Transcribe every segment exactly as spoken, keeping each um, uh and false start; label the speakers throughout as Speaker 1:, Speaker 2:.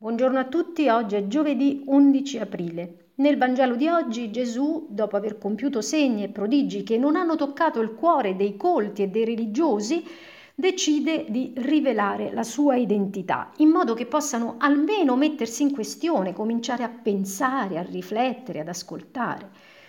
Speaker 1: Buongiorno a tutti, oggi è giovedì undici aprile. Nel Vangelo di oggi Gesù, dopo aver compiuto segni e prodigi che non hanno toccato il cuore dei colti e dei religiosi, decide di rivelare la sua identità, in modo che possano almeno mettersi in questione, cominciare a pensare, a riflettere, ad ascoltare.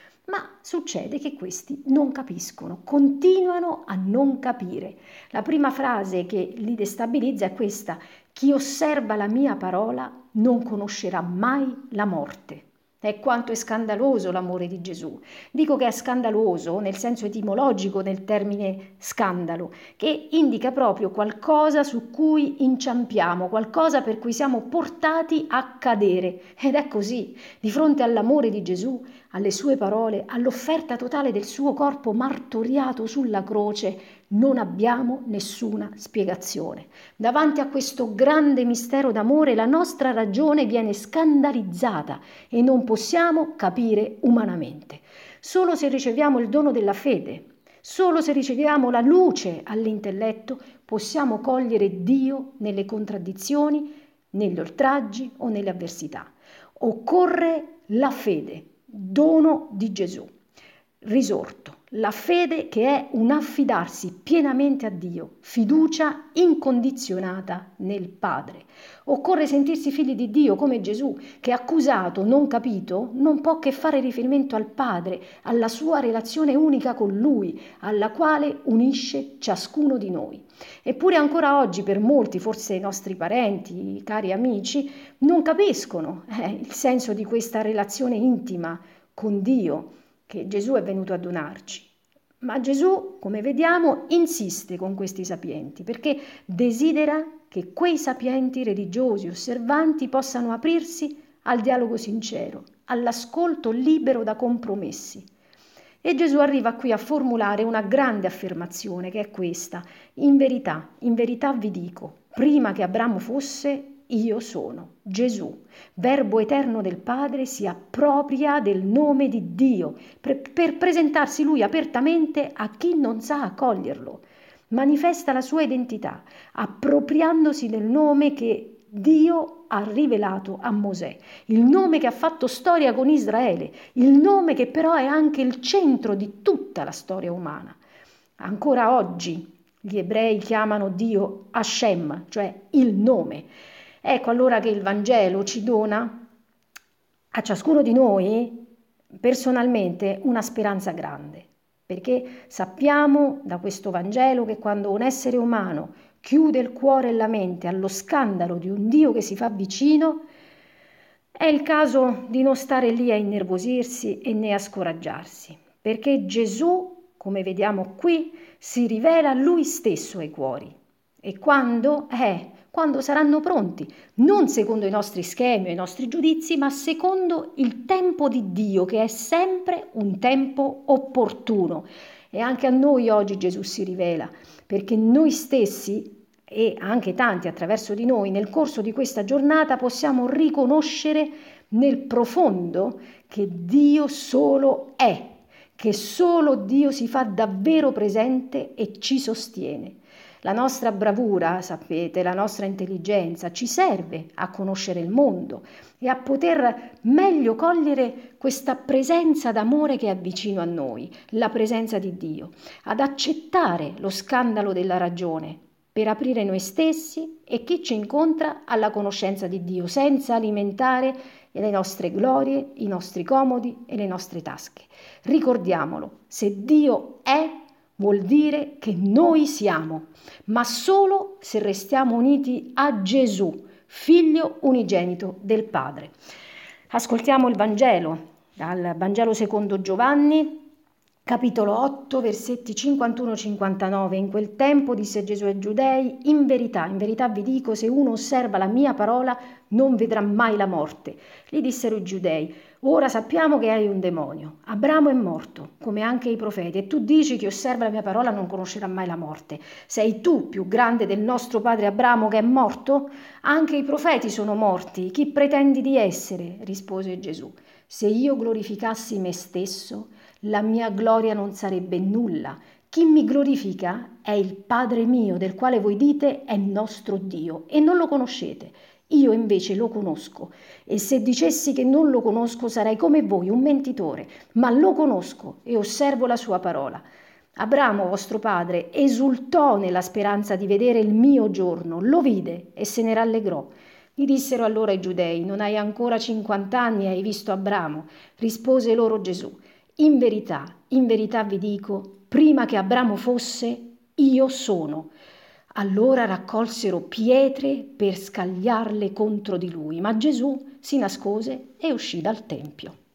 Speaker 1: Ma succede che questi non capiscono, continuano a non capire. La prima frase che li destabilizza è questa: chi osserva la mia parola non conoscerà mai la morte. E quanto è scandaloso l'amore di Gesù. Dico che è scandaloso nel senso etimologico del termine scandalo, che indica proprio qualcosa su cui inciampiamo, qualcosa per cui siamo portati a cadere. Ed è così, di fronte all'amore di Gesù, alle sue parole, all'offerta totale del suo corpo martoriato sulla croce, non abbiamo nessuna spiegazione. Davanti a questo grande mistero d'amore la nostra ragione viene scandalizzata e non possiamo capire umanamente. Solo se riceviamo il dono della fede, solo se riceviamo la luce all'intelletto, possiamo cogliere Dio nelle contraddizioni, negli oltraggi o nelle avversità. Occorre la fede, dono di Gesù, risorto. La fede che è un affidarsi pienamente a Dio, fiducia incondizionata nel Padre. Occorre sentirsi figli di Dio come Gesù, che accusato, non capito, non può che fare riferimento al Padre, alla sua relazione unica con Lui, alla quale unisce ciascuno di noi. Eppure ancora oggi per molti, forse i nostri parenti, cari amici, non capiscono eh, il senso di questa relazione intima con Dio che Gesù è venuto a donarci. Ma Gesù, come vediamo, insiste con questi sapienti perché desidera che quei sapienti religiosi, osservanti, possano aprirsi al dialogo sincero, all'ascolto libero da compromessi. E Gesù arriva qui a formulare una grande affermazione che è questa: in verità, in verità vi dico, prima che Abramo fosse, io sono. Gesù, Verbo eterno del Padre, si appropria del nome di Dio per, per presentarsi lui apertamente a chi non sa accoglierlo. Manifesta la sua identità, appropriandosi del nome che Dio ha rivelato a Mosè, il nome che ha fatto storia con Israele, il nome che però è anche il centro di tutta la storia umana. Ancora oggi gli ebrei chiamano Dio Hashem, cioè il nome. Ecco allora che il Vangelo ci dona a ciascuno di noi personalmente una speranza grande, perché sappiamo da questo Vangelo che quando un essere umano chiude il cuore e la mente allo scandalo di un Dio che si fa vicino, è il caso di non stare lì a innervosirsi e né a scoraggiarsi, perché Gesù, come vediamo qui, si rivela lui stesso ai cuori. E quando? Eh, quando saranno pronti, non secondo i nostri schemi o i nostri giudizi, ma secondo il tempo di Dio, che è sempre un tempo opportuno. E anche a noi oggi Gesù si rivela, perché noi stessi e anche tanti attraverso di noi nel corso di questa giornata possiamo riconoscere nel profondo che Dio solo è, che solo Dio si fa davvero presente e ci sostiene. La nostra bravura, sapete, la nostra intelligenza ci serve a conoscere il mondo e a poter meglio cogliere questa presenza d'amore che è vicino a noi, la presenza di Dio, ad accettare lo scandalo della ragione per aprire noi stessi e chi ci incontra alla conoscenza di Dio, senza alimentare le nostre glorie, i nostri comodi e le nostre tasche. Ricordiamolo, se Dio è, vuol dire che noi siamo, ma solo se restiamo uniti a Gesù, figlio unigenito del Padre. Ascoltiamo il Vangelo, dal Vangelo secondo Giovanni, capitolo otto, versetti cinquantuno cinquantanove. In quel tempo disse Gesù ai Giudei: in verità, in verità vi dico, se uno osserva la mia parola non vedrà mai la morte. Gli dissero i Giudei: ora sappiamo che hai un demonio. Abramo è morto, come anche i profeti, e tu dici che osserva la mia parola non conoscerà mai la morte. Sei tu più grande del nostro padre Abramo che è morto? Anche i profeti sono morti. Chi pretendi di essere? Rispose Gesù. Se io glorificassi me stesso, la mia gloria non sarebbe nulla. Chi mi glorifica è il Padre mio, del quale voi dite è nostro Dio, e non lo conoscete. Io invece lo conosco, e se dicessi che non lo conosco sarei come voi, un mentitore, ma lo conosco e osservo la sua parola. Abramo, vostro padre, esultò nella speranza di vedere il mio giorno, lo vide e se ne rallegrò. Gli dissero allora i giudei: non hai ancora cinquant'anni e hai visto Abramo? Rispose loro Gesù: in verità, in verità vi dico, prima che Abramo fosse, io sono. Allora raccolsero pietre per scagliarle contro di lui, ma Gesù si nascose e uscì dal tempio.